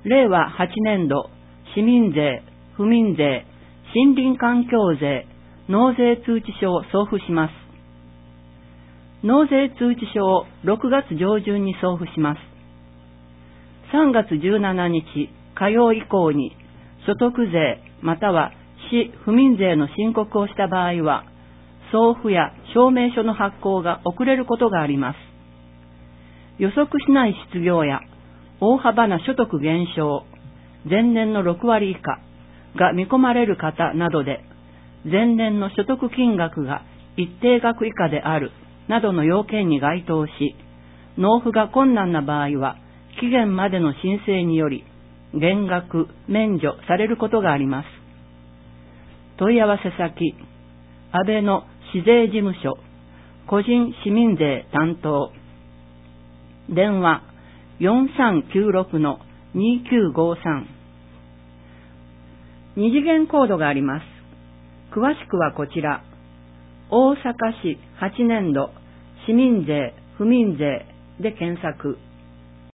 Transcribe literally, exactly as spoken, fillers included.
れいわはちねんど、市民税、府民税、森林環境税、納税通知書を送付します。納税通知書をろくがつ上旬に送付します。さんがつじゅうしちにち火曜以降に所得税または市府民税の申告をした場合は、送付や証明書の発行が遅れることがあります。予測しない失業や大幅な所得減少、前年のろくわり以下が見込まれる方などで、前年の所得金額が一定額以下であるなどの要件に該当し、納付が困難な場合は、期限までの申請により、減額、免除されることがあります。問い合わせ先、安倍の市税事務所、個人市民税担当。電話、よんさんきゅうろくのにきゅうごさん。二次元コードがあります。詳しくはこちら。大阪市はちねんど市民税、府民税で検索。